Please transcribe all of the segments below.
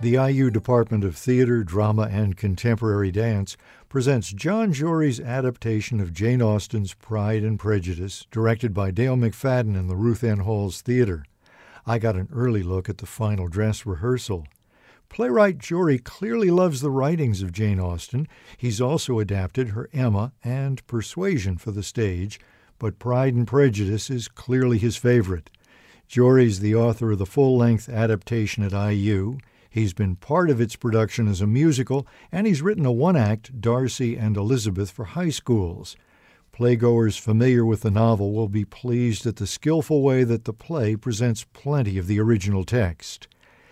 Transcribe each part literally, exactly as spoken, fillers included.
The I U Department of Theater, Drama, and Contemporary Dance presents John Jory's adaptation of Jane Austen's Pride and Prejudice, directed by Dale McFadden in the Ruth Ann Halls Theater. I got an early look at the final dress rehearsal. Playwright Jory clearly loves the writings of Jane Austen. He's also adapted her Emma and Persuasion for the stage, but Pride and Prejudice is clearly his favorite. Jory's the author of the full-length adaptation at I U. He's been part of its production as a musical, and he's written a one-act, Darcy and Elizabeth, for high schools. Playgoers familiar with the novel will be pleased at the skillful way that the play presents plenty of the original text.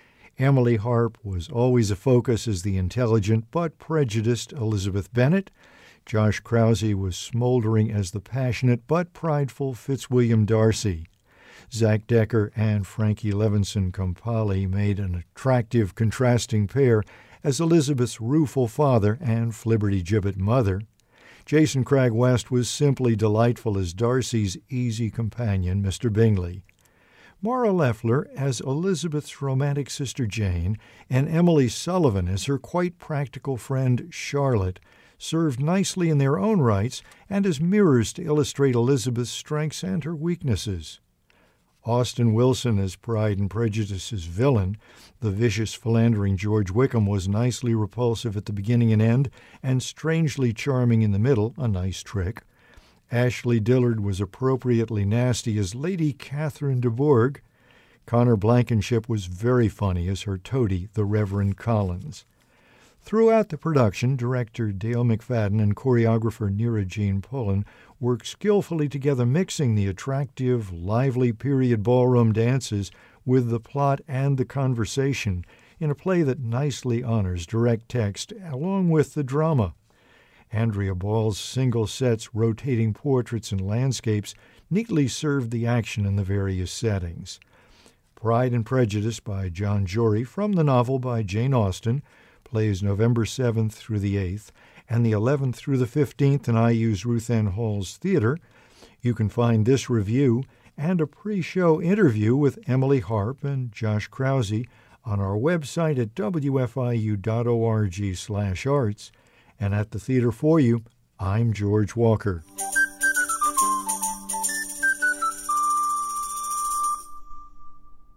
Emily Harp was always a focus as the intelligent but prejudiced Elizabeth Bennet. Josh Krause was smoldering as the passionate but prideful Fitzwilliam Darcy. Zach Decker and Frankie Levinson Kompali made an attractive, contrasting pair as Elizabeth's rueful father and flibberty-gibbet mother. Jason Cragg West was simply delightful as Darcy's easy companion, Mister Bingley. Maura Leffler as Elizabeth's romantic sister Jane, and Emily Sullivan as her quite practical friend Charlotte, served nicely in their own rights and as mirrors to illustrate Elizabeth's strengths and her weaknesses. Austin Wilson as Pride and Prejudice's villain, the vicious, philandering George Wickham, was nicely repulsive at the beginning and end, and strangely charming in the middle, a nice trick. Ashley Dillard was appropriately nasty as Lady Catherine de Bourgh. Connor Blankenship was very funny as her toady, the Reverend Collins. Throughout the production, director Dale McFadden and choreographer Neera Jean Pullen worked skillfully together, mixing the attractive, lively period ballroom dances with the plot and the conversation in a play that nicely honors direct text along with the drama. Andrea Ball's single sets, rotating portraits and landscapes neatly served the action in the various settings. Pride and Prejudice by John Jory, from the novel by Jane Austen, plays November seventh through the eighth, and the eleventh through the fifteenth in I U's Ruth Ann Halls Theater. You can find this review and a pre-show interview with Emily Harp and Josh Krause on our website at w f i u dot org slash arts. And at the theater for you, I'm George Walker.